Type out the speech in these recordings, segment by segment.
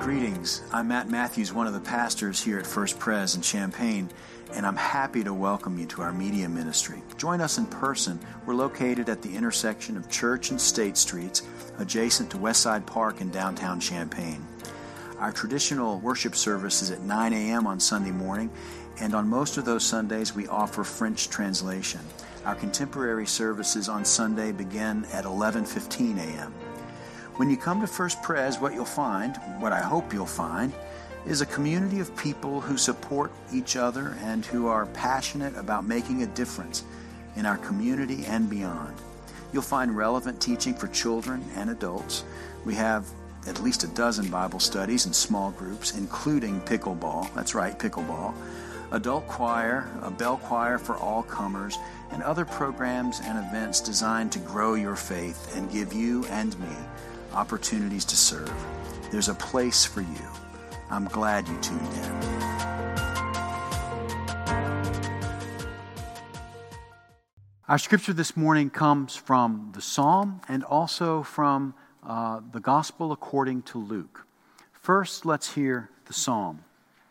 Greetings. I'm Matt Matthews, one of the pastors here at First Pres in Champaign, and I'm happy to welcome you to our media ministry. Join us in person. We're located at the intersection of Church and State Streets, adjacent to Westside Park in downtown Champaign. Our traditional worship service is at 9 a.m. on Sunday morning, and on most of those Sundays we offer French translation. Our contemporary services on Sunday begin at 11:15 a.m. When you come to First Pres, what I hope you'll find, is a community of people who support each other and who are passionate about making a difference in our community and beyond. You'll find relevant teaching for children and adults. We have at least a dozen Bible studies in small groups, including pickleball. That's right, pickleball. Adult choir, a bell choir for all comers, and other programs and events designed to grow your faith and give you and me opportunities to serve. There's a place for you. I'm glad you tuned in. Our scripture this morning comes from the Psalm and also from the Gospel according to Luke. First, let's hear the Psalm.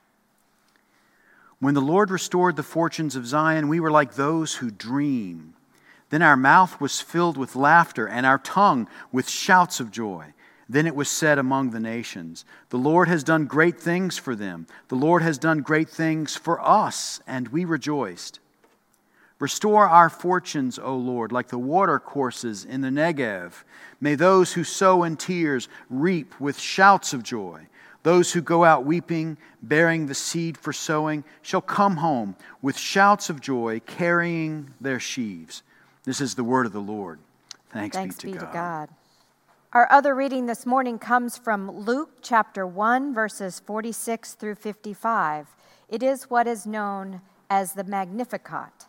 When the Lord restored the fortunes of Zion, we were like those who dream. Then our mouth was filled with laughter and our tongue with shouts of joy. Then it was said among the nations, the Lord has done great things for them. The Lord has done great things for us, and we rejoiced. Restore our fortunes, O Lord, like the watercourses in the Negev. May those who sow in tears reap with shouts of joy. Those who go out weeping, bearing the seed for sowing, shall come home with shouts of joy, carrying their sheaves. This is the word of the Lord. Thanks be to God. Our other reading this morning comes from Luke chapter 1, verses 46 through 55. It is what is known as the Magnificat.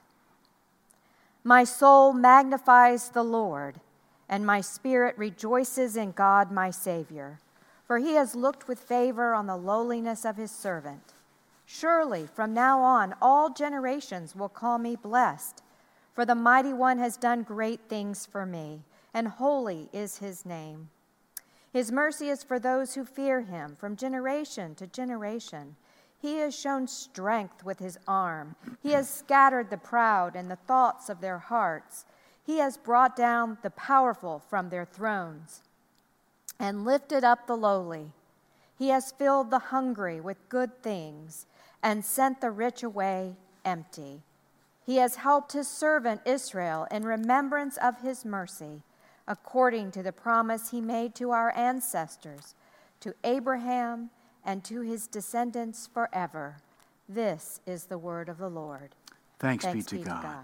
My soul magnifies the Lord, and my spirit rejoices in God my Savior, for he has looked with favor on the lowliness of his servant. Surely from now on all generations will call me blessed, for the Mighty One has done great things for me, and holy is his name. His mercy is for those who fear him from generation to generation. He has shown strength with his arm. He has scattered the proud in the thoughts of their hearts. He has brought down the powerful from their thrones and lifted up the lowly. He has filled the hungry with good things and sent the rich away empty. He has helped his servant Israel in remembrance of his mercy, according to the promise he made to our ancestors, to Abraham and to his descendants forever. This is the word of the Lord. Thanks be to God.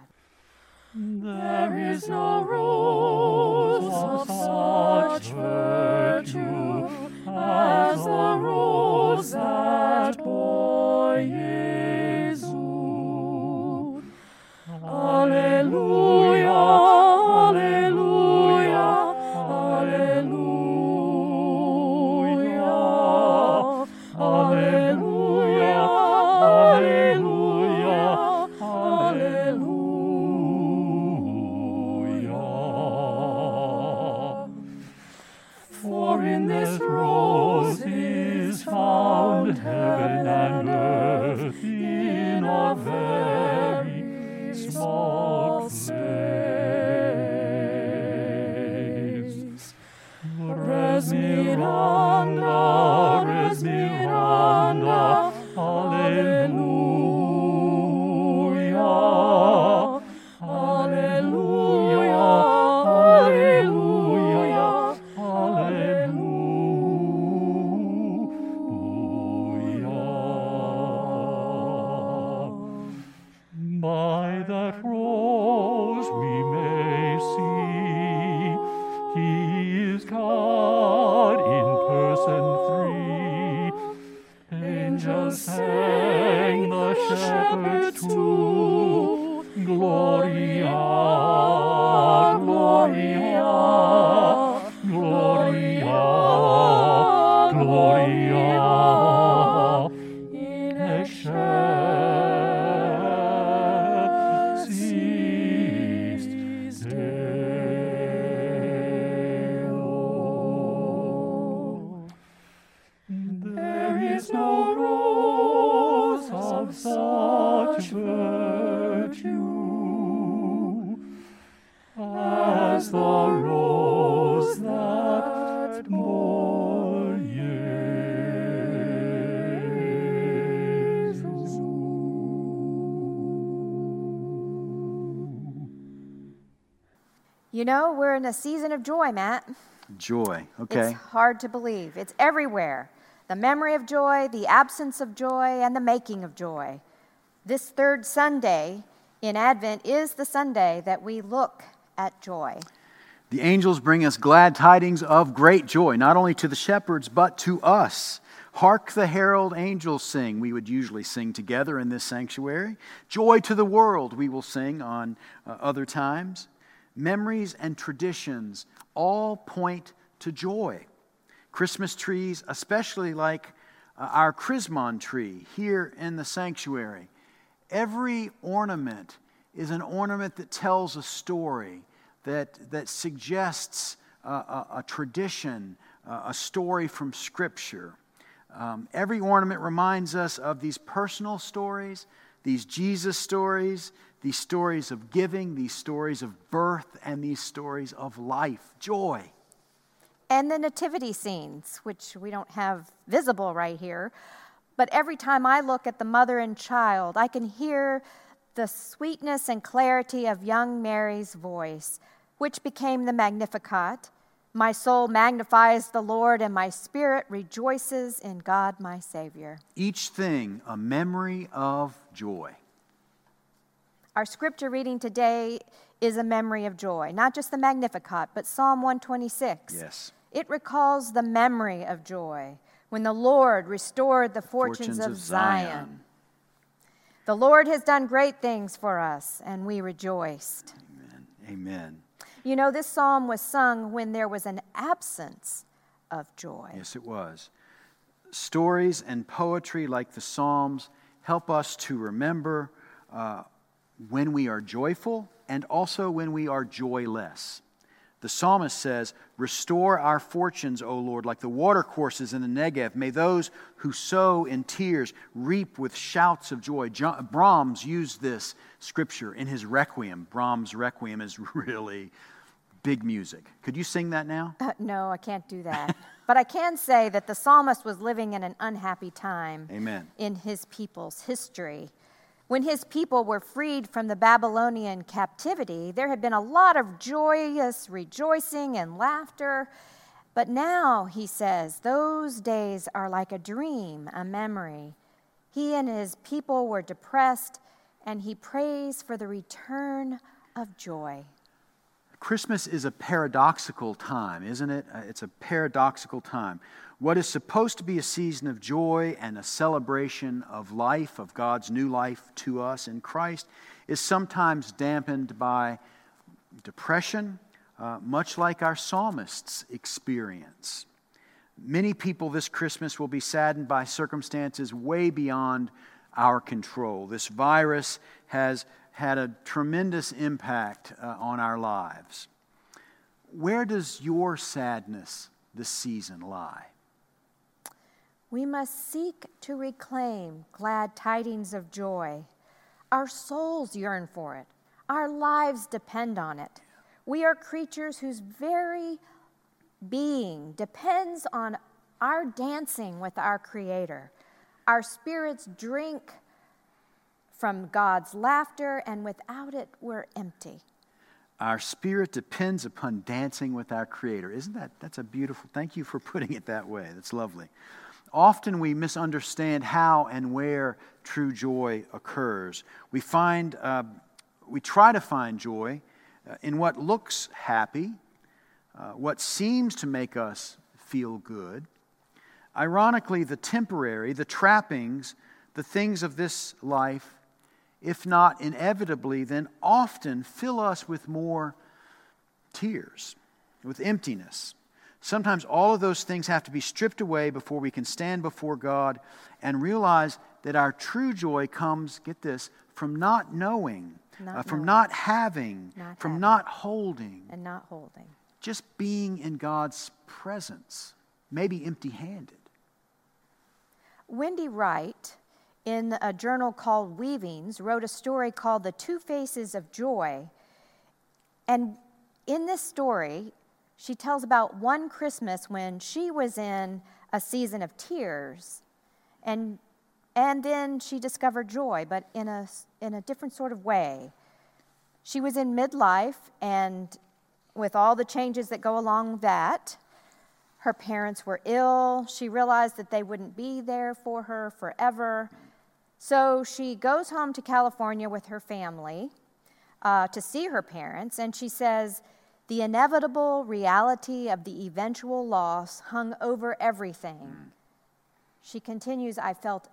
There is no rose of such virtue as the rose that bore Jesus. Alleluia, alleluia, alleluia, alleluia, alleluia, alleluia. For in this rose is found heaven and earth in a very small space. Resmiranda, resmiranda, alleluia, alleluia, alleluia, alleluia. By that rose we may see he is God in person three. Angels sang the shepherds too. Gloria, Gloria, Gloria, Gloria in excelsis Deo. You know, we're in a season of joy, Matt. Joy, okay. It's hard to believe. It's everywhere. The memory of joy, the absence of joy, and the making of joy. This third Sunday in Advent is the Sunday that we look at joy. The angels bring us glad tidings of great joy, not only to the shepherds, but to us. Hark the herald angels sing. We would usually sing together in this sanctuary. Joy to the world, we will sing on other times. Memories and traditions all point to joy. Christmas trees, especially like our Chrismon tree here in the sanctuary. Every ornament is an ornament that tells a story, that suggests a tradition, a story from Scripture. Every ornament reminds us of these personal stories, these Jesus stories, these stories of giving, these stories of birth, and these stories of life, joy. And the nativity scenes, which we don't have visible right here. But every time I look at the mother and child, I can hear the sweetness and clarity of young Mary's voice, which became the Magnificat. My soul magnifies the Lord, and my spirit rejoices in God my Savior. Each thing a memory of joy. Our scripture reading today is a memory of joy, not just the Magnificat, but Psalm 126. Yes. It recalls the memory of joy when the Lord restored the fortunes of Zion. The Lord has done great things for us, and we rejoiced. Amen. Amen. You know, this psalm was sung when there was an absence of joy. Yes, it was. Stories and poetry like the Psalms help us to remember when we are joyful and also when we are joyless. The psalmist says, "Restore our fortunes, O Lord, like the watercourses in the Negev. May those who sow in tears reap with shouts of joy." Brahms used this scripture in his Requiem. Brahms' Requiem is really big music. Could you sing that now? No, I can't do that. But I can say that the psalmist was living in an unhappy time. Amen. In his people's history. When his people were freed from the Babylonian captivity, there had been a lot of joyous rejoicing and laughter. But now, he says, those days are like a dream, a memory. He and his people were depressed, and he prays for the return of joy. Christmas is a paradoxical time, isn't it? It's a paradoxical time. What is supposed to be a season of joy and a celebration of life, of God's new life to us in Christ, is sometimes dampened by depression, much like our psalmists experience. Many people this Christmas will be saddened by circumstances way beyond our control. This virus has had a tremendous impact on our lives. Where does your sadness this season lie? We must seek to reclaim glad tidings of joy. Our souls yearn for it. Our lives depend on it. We are creatures whose very being depends on our dancing with our Creator. Our spirits drink from God's laughter, and without it, we're empty. Our spirit depends upon dancing with our Creator. Isn't that's a beautiful, thank you for putting it that way. That's lovely. Often we misunderstand how and where true joy occurs. We try to find joy in what looks happy, what seems to make us feel good. Ironically, the temporary, the trappings, the things of this life, if not inevitably, then often fill us with more tears, with emptiness. Sometimes all of those things have to be stripped away before we can stand before God and realize that our true joy comes, get this, from not knowing, from not having, not holding. And not holding. Just being in God's presence, maybe empty-handed. Wendy Wright, in a journal called Weavings, wrote a story called The Two Faces of Joy. And in this story, she tells about one Christmas when she was in a season of tears, and then she discovered joy, but in a different sort of way. She was in midlife, and with all the changes that go along with that. Her parents were ill. She realized that they wouldn't be there for her forever. So she goes home to California with her family to see her parents, and she says, the inevitable reality of the eventual loss hung over everything. She continues, I felt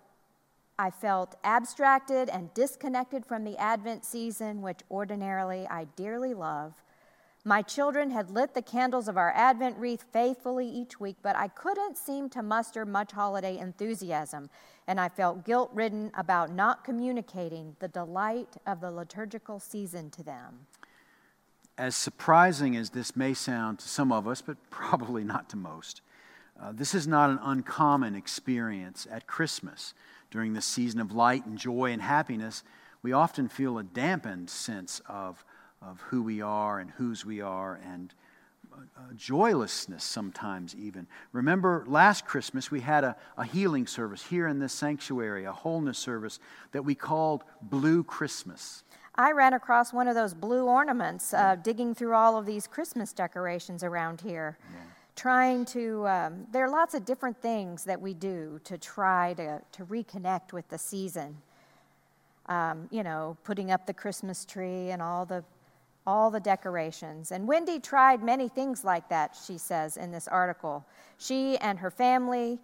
abstracted and disconnected from the Advent season, which ordinarily I dearly love. My children had lit the candles of our Advent wreath faithfully each week, but I couldn't seem to muster much holiday enthusiasm, and I felt guilt-ridden about not communicating the delight of the liturgical season to them. As surprising as this may sound to some of us, but probably not to most, this is not an uncommon experience at Christmas. During the season of light and joy and happiness, we often feel a dampened sense of who we are and whose we are, and joylessness sometimes even. Remember last Christmas we had a healing service here in this sanctuary, a wholeness service that we called Blue Christmas. I ran across one of those blue ornaments digging through all of these Christmas decorations around here. Yeah. Trying to, there are lots of different things that we do to try to reconnect with the season. Putting up the Christmas tree and all the decorations. And Wendy tried many things like that, she says in this article. She and her family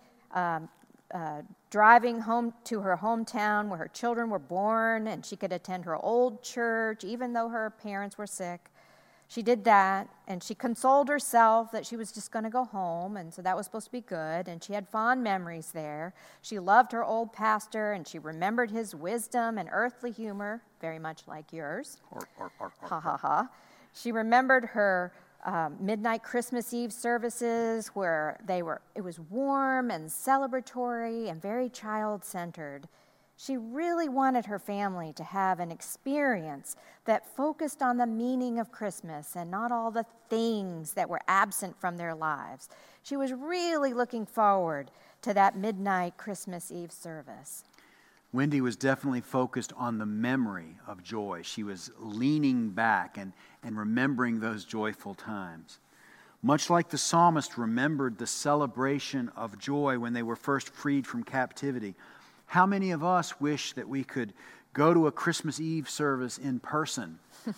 driving home to her hometown where her children were born, and she could attend her old church even though her parents were sick. She did that, and she consoled herself that she was just going to go home, and so that was supposed to be good, and she had fond memories there. She loved her old pastor, and she remembered his wisdom and earthly humor, very much like yours. Ha, ha, ha. She remembered her midnight Christmas Eve services where it was warm and celebratory and very child-centered. She really wanted her family to have an experience that focused on the meaning of Christmas and not all the things that were absent from their lives. She was really looking forward to that midnight Christmas Eve service. Wendy was definitely focused on the memory of joy. She was leaning back and remembering those joyful times. Much like the psalmist remembered the celebration of joy when they were first freed from captivity, how many of us wish that we could go to a Christmas Eve service in person?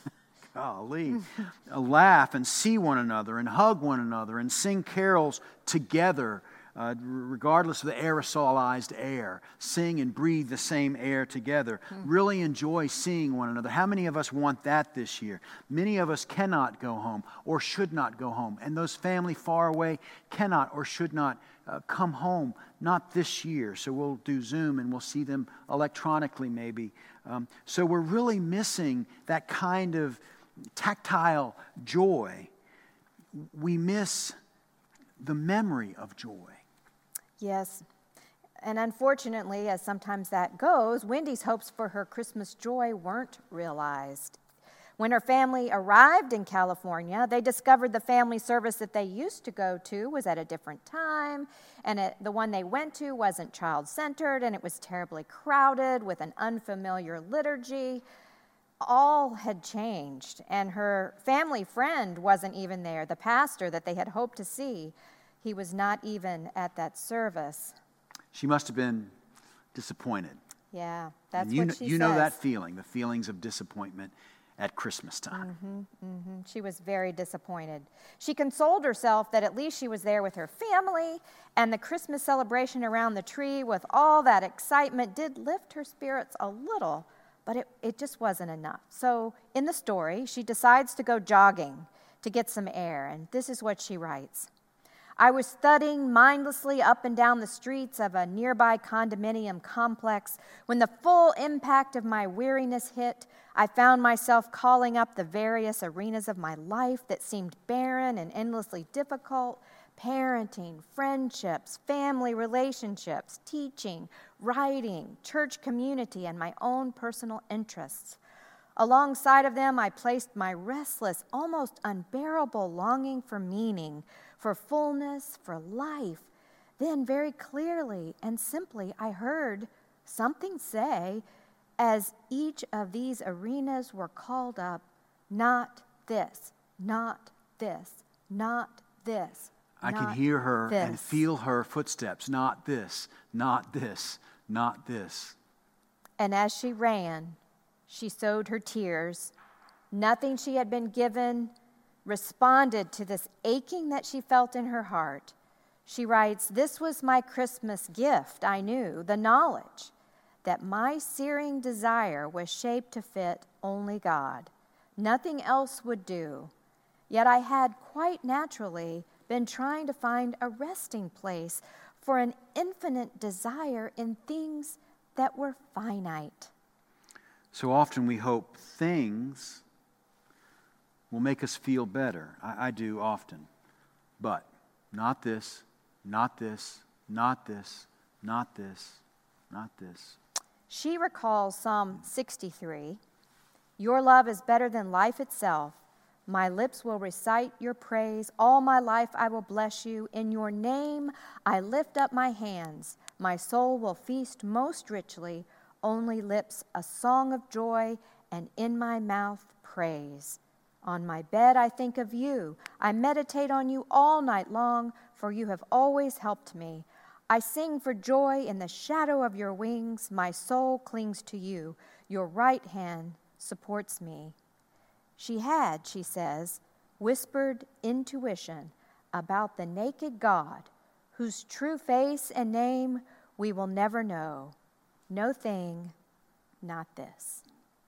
Golly. Laugh and see one another and hug one another and sing carols together, regardless of the aerosolized air. Sing and breathe the same air together. Really enjoy seeing one another. How many of us want that this year? Many of us cannot go home or should not go home. And those family far away cannot or should not come home, not this year. So we'll do Zoom and we'll see them electronically maybe. So we're really missing that kind of tactile joy. We miss the memory of joy. Yes. And unfortunately, as sometimes that goes, Wendy's hopes for her Christmas joy weren't realized. When her family arrived in California, they discovered the family service that they used to go to was at a different time, and the one they went to wasn't child-centered, and it was terribly crowded with an unfamiliar liturgy. All had changed, and her family friend wasn't even there. The pastor that they had hoped to see, he was not even at that service. She must have been disappointed. Yeah, that's what she says. You know that feeling, the feelings of disappointment at Christmas time. She was very disappointed. She consoled herself that at least she was there with her family, and the Christmas celebration around the tree with all that excitement did lift her spirits a little, but it just wasn't enough. So in the story, she decides to go jogging to get some air, and this is what she writes. I was thudding mindlessly up and down the streets of a nearby condominium complex when the full impact of my weariness hit. I found myself calling up the various arenas of my life that seemed barren and endlessly difficult: parenting, friendships, family relationships, teaching, writing, church community, and my own personal interests. Alongside of them, I placed my restless, almost unbearable longing for meaning, for fullness, for life. Then very clearly and simply, I heard something say, as each of these arenas were called up, not this, this, not this. I can not hear her this. and feel her footsteps. Not this, not this, not this. And as she ran, she sowed her tears. Nothing she had been given responded to this aching that she felt in her heart. She writes, "This was my Christmas gift, I knew, the knowledge that my searing desire was shaped to fit only God. Nothing else would do. Yet I had quite naturally been trying to find a resting place for an infinite desire in things that were finite." So often we hope things will make us feel better. I do often. But not this, not this, not this, not this, not this. She recalls Psalm 63. "Your love is better than life itself. My lips will recite your praise. All my life I will bless you. In your name I lift up my hands. My soul will feast most richly. Only lips a song of joy, and in my mouth praise. On my bed I think of you. I meditate on you all night long, for you have always helped me. I sing for joy in the shadow of your wings. My soul clings to you. Your right hand supports me." She had, she says, whispered intuition about the naked God, whose true face and name we will never know. No thing, not this.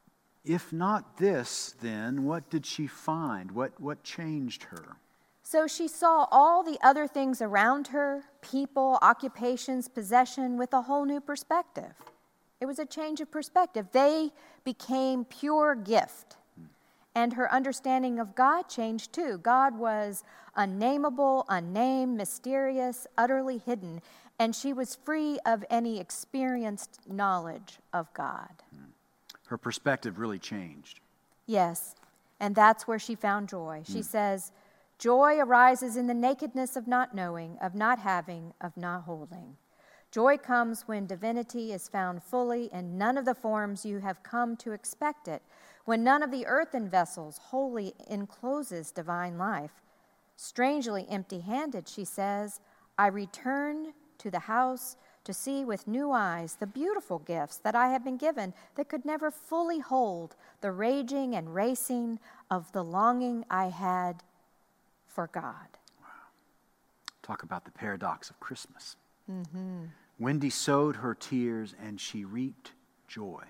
If not this, then what did she find? What changed her? So she saw all the other things around her, people, occupations, possession, with a whole new perspective. It was a change of perspective. They became pure gift. And her understanding of God changed too. God was unnameable, unnamed, mysterious, utterly hidden, and she was free of any experienced knowledge of God. Her perspective really changed. Yes, and that's where she found joy. She says, "Joy arises in the nakedness of not knowing, of not having, of not holding. Joy comes when divinity is found fully in none of the forms you have come to expect it, when none of the earthen vessels wholly encloses divine life. Strangely empty-handed," she says, "I return to the house to see with new eyes the beautiful gifts that I have been given that could never fully hold the raging and racing of the longing I had for God." Talk about the paradox of Christmas. Wendy sowed her tears and she reaped joy.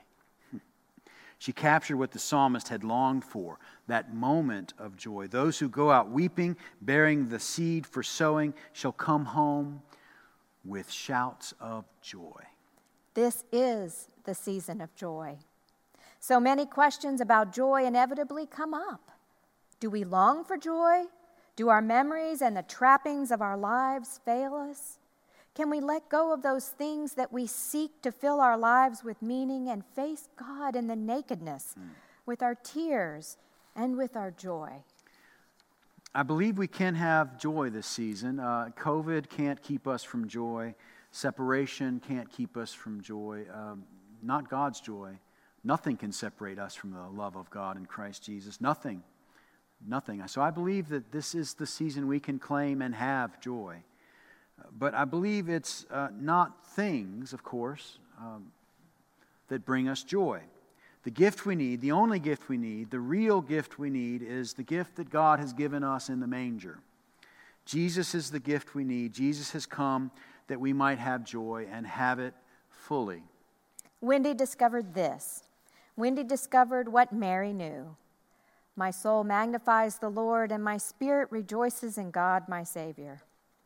She captured what the psalmist had longed for, that moment of joy. Those who go out weeping, bearing the seed for sowing, shall come home with shouts of joy. This is the season of joy. So many questions about joy inevitably come up. Do we long for joy? Do our memories and the trappings of our lives fail us? Can we let go of those things that we seek to fill our lives with meaning and face God in the nakedness, with our tears and with our joy? I believe we can have joy this season. COVID can't keep us from joy. Separation can't keep us from joy. Not God's joy. Nothing can separate us from the love of God in Christ Jesus. Nothing. So I believe that this is the season we can claim and have joy. But I believe it's not things, of course, that bring us joy. The gift we need, the only gift we need, the real gift we need is the gift that God has given us in the manger. Jesus is the gift we need. Jesus has come that we might have joy and have it fully. Wendy discovered this. Wendy discovered what Mary knew. "My soul magnifies the Lord, and my spirit rejoices in God, my Savior."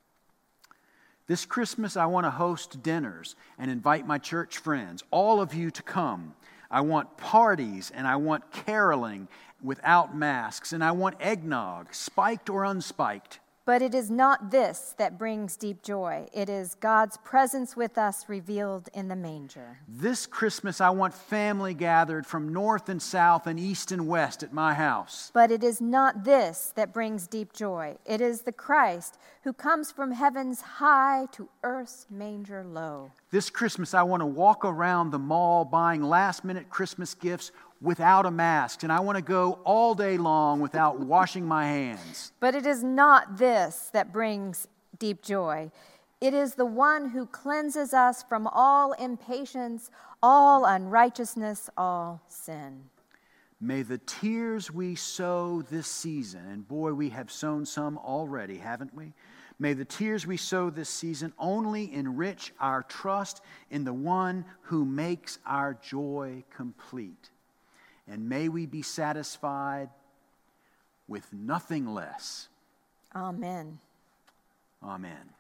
This Christmas, I want to host dinners and invite my church friends, all of you, to come. I want parties and I want caroling without masks, and I want eggnog, spiked or unspiked. But it is not this that brings deep joy. It is God's presence with us revealed in the manger. This Christmas, I want family gathered from north and south and east and west at my house. But it is not this that brings deep joy. It is the Christ who comes from heaven's high to earth's manger low. This Christmas, I want to walk around the mall buying last-minute Christmas gifts without a mask, and I want to go all day long without washing my hands. But it is not this that brings deep joy. It is the one who cleanses us from all impatience, all unrighteousness, all sin. May the tears we sow this season, and boy, we have sown some already, haven't we? May the tears we sow this season only enrich our trust in the one who makes our joy complete. And may we be satisfied with nothing less. Amen. Amen.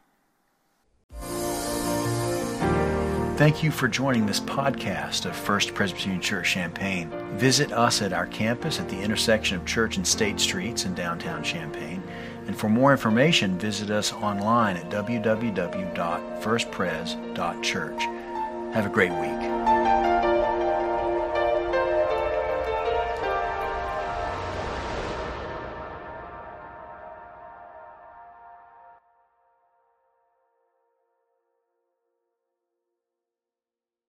Thank you for joining this podcast of First Presbyterian Church Champaign. Visit us at our campus at the intersection of Church and State Streets in downtown Champaign. And for more information, visit us online at www.firstpres.church. Have a great week.